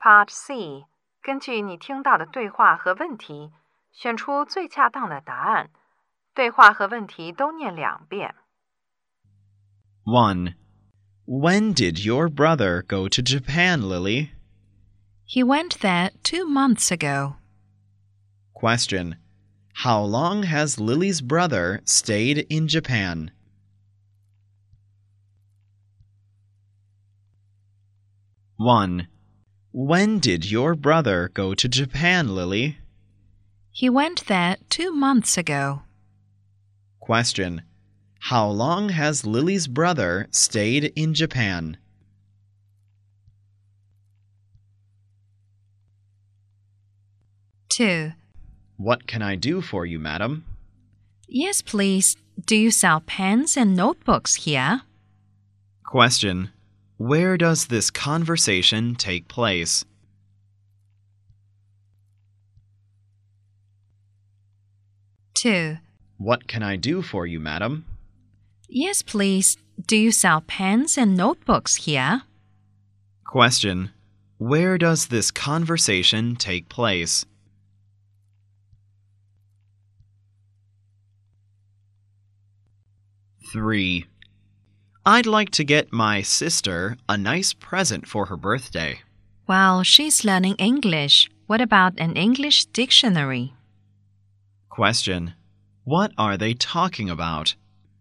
Part C， 根据你听到的对话和问题，选出最恰当的答案。对话和问题都念2遍。 1. When did your brother go to Japan, Lily? He went there 2 months ago. Question. How long has Lily's brother stayed in Japan? One. When did your brother go to Japan, Lily? He went there 2 months ago. Question. How long has Lily's brother stayed in Japan? Two. What can I do for you, madam? Yes, please. Do you sell pens and notebooks here? Question. Where does this conversation take place? Two. What can I do for you, madam? Yes, please. Do you sell pens and notebooks here? Question. Where does this conversation take place? Three. I'd like to get my sister a nice present for her birthday. Well, she's learning English. What about an English dictionary? Question. What are they talking about?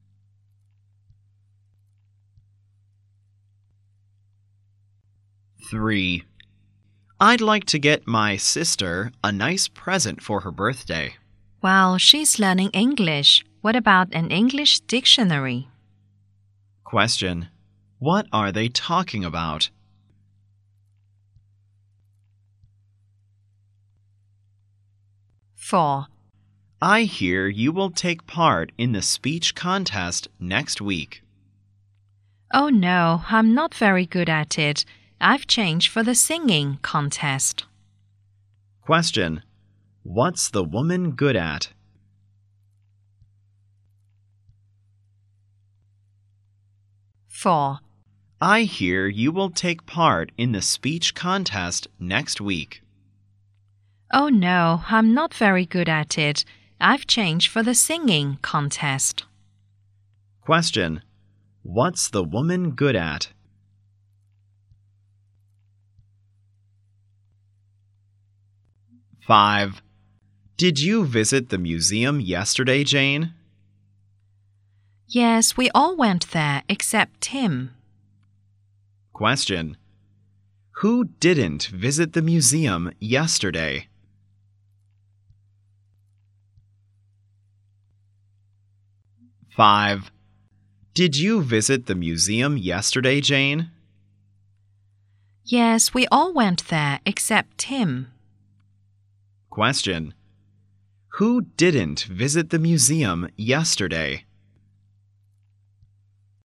Three. I'd like to get my sister a nice present for her birthday. Well, she's learning English. What about an English dictionary? Question. What are they talking about? Four. I hear you will take part in the speech contest next week. Oh no, I'm not very good at it. I've changed for the singing contest. Question. What's the woman good at? Four. I hear you will take part in the speech contest next week. Oh no, I'm not very good at it. I've changed for the singing contest. Question. What's the woman good at? Five. Did you visit the museum yesterday, Jane? Yes, we all went there except Tim. Question. Who didn't visit the museum yesterday? Five. Did you visit the museum yesterday, Jane? Yes, we all went there except Tim. Question. Who didn't visit the museum yesterday?